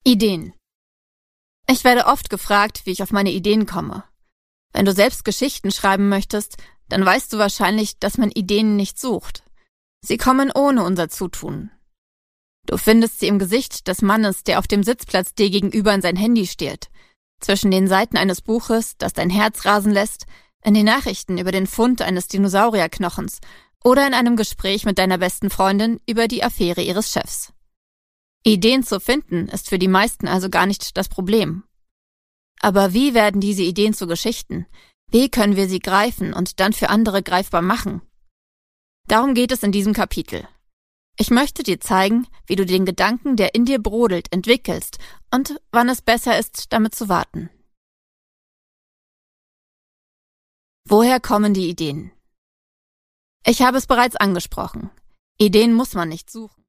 Ideen. Ich werde oft gefragt, wie ich auf meine Ideen komme. Wenn du selbst Geschichten schreiben möchtest, dann weißt du wahrscheinlich, dass man Ideen nicht sucht. Sie kommen ohne unser Zutun. Du findest sie im Gesicht des Mannes, der auf dem Sitzplatz dir gegenüber in sein Handy stiert, zwischen den Seiten eines Buches, das dein Herz rasen lässt, in den Nachrichten über den Fund eines Dinosaurierknochens oder in einem Gespräch mit deiner besten Freundin über die Affäre ihres Chefs. Ideen zu finden ist für die meisten also gar nicht das Problem. Aber wie werden diese Ideen zu Geschichten? Wie können wir sie greifen und dann für andere greifbar machen? Darum geht es in diesem Kapitel. Ich möchte dir zeigen, wie du den Gedanken, der in dir brodelt, entwickelst und wann es besser ist, damit zu warten. Woher kommen die Ideen? Ich habe es bereits angesprochen. Ideen muss man nicht suchen.